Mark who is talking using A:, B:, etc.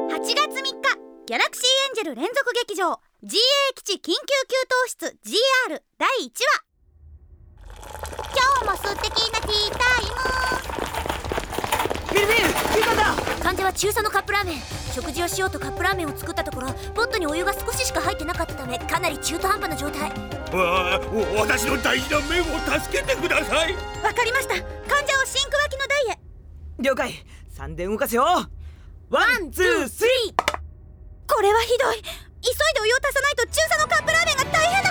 A: 8月3日ギャラクシーエンジェル連続劇場 GA 基地緊急給湯室 GR 第1話。今日も素敵なティータイム。
B: ビル休暇だ。
C: 患者は中佐のカップラーメン。食事をしようとカップラーメンを作ったところ、ポットにお湯が少ししか入ってなかったため、かなり中途半端な状態。
D: 私の大事な麺を助けてください。
A: わかりました。患者をシンク脇の台へ。
B: 了解。3で動かすよ。ワンツースリー。
A: これはひどい。急いでお湯を足さないと中佐のカップラーメンが大変だ。